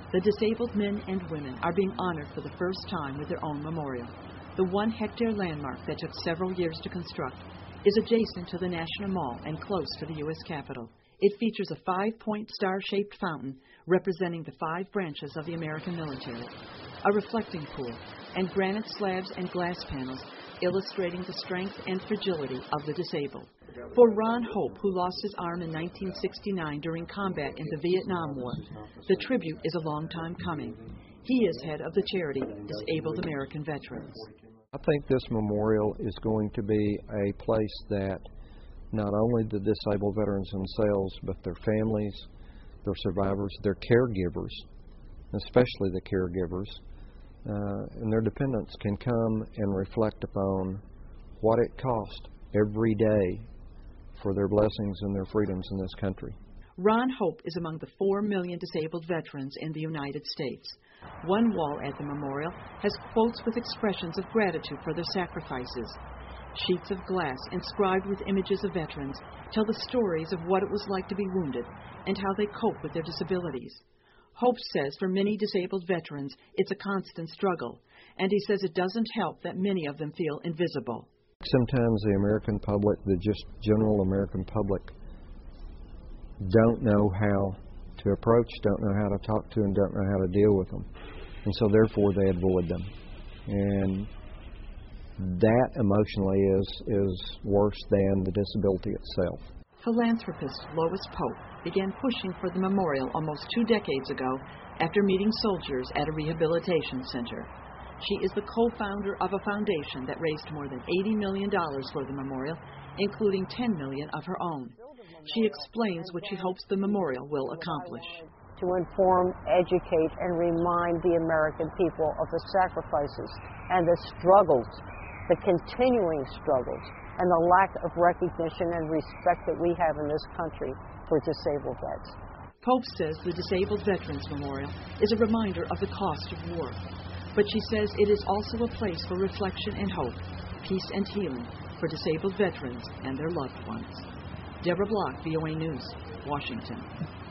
The disabled men and women are being honored for the first time with their own memorial. The 1-hectare landmark that took several years to construct is adjacent to the National Mall and close to the U.S. Capitol. It features a 5-point star-shaped fountain representing the 5 branches of the American military, a reflecting pool, and granite slabs and glass panels illustrating the strength and fragility of the disabled. For Ron Hope, who lost his arm in 1969 during combat in the Vietnam War, the tribute is a long time coming. He is head of the charity Disabled American Veterans. I think this memorial is going to be a place that not only the disabled veterans themselves, but their families, their survivors, their caregivers, especially the caregivers, and their dependents can come and reflect upon what it cost every day for their blessings and their freedoms in this country. Ron Hope is among the 4 million disabled veterans in the United States. One wall at the memorial has quotes with expressions of gratitude for their sacrifices. Sheets of glass inscribed with images of veterans tell the stories of what it was like to be wounded and how they cope with their disabilities. Hope says for many disabled veterans, it's a constant struggle, and he says it doesn't help that many of them feel invisible. Sometimes the American public, the just general American public, don't know how to approach, don't know how to talk to, and don't know how to deal with them. And so therefore they avoid them. And that emotionally is worse than the disability itself. Philanthropist Lois Pope began pushing for the memorial almost 2 decades ago after meeting soldiers at a rehabilitation center. She is the co-founder of a foundation that raised more than $80 million for the memorial, including $10 million of her own. She explains what she hopes the memorial will accomplish. To inform, educate, and remind the American people of the sacrifices and the struggles, the continuing struggles, and the lack of recognition and respect that we have in this country for disabled vets. Pope says the Disabled Veterans Memorial is a reminder of the cost of war. But she says it is also a place for reflection and hope, peace and healing for disabled veterans and their loved ones. Deborah Block, VOA News, Washington.